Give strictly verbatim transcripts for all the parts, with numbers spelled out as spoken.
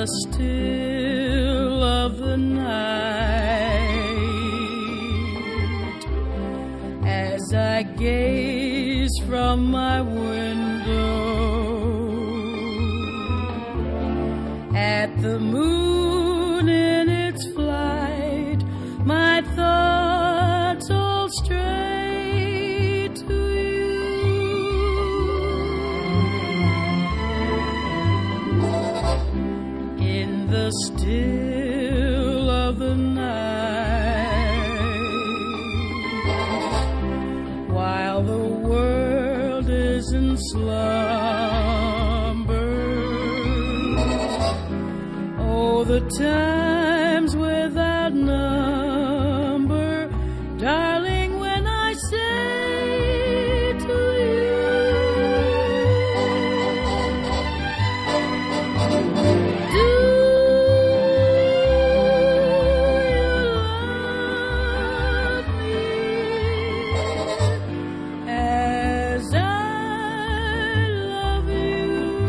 the still of the night, as I gaze from my window at the moon in its flight, my thoughts all stray to you. In the still of the night, while the world is in slumber, oh, the times without number, darling, when I say to you, do you love me as I love you?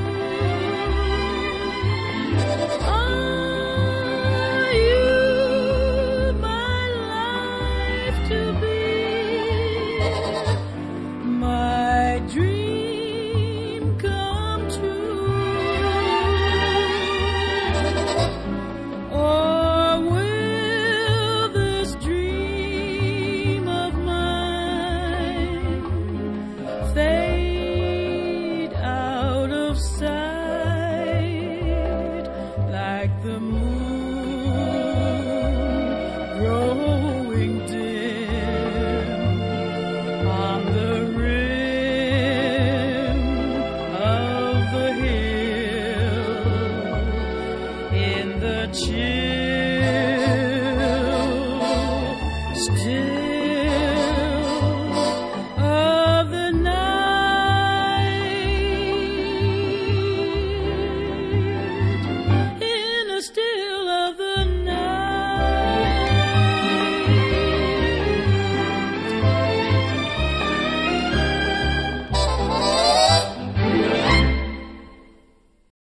Are you my life to be, my dream come true? Or will this dream of mine fade out of sight like the moon growing dim on the rim of the hill in the chill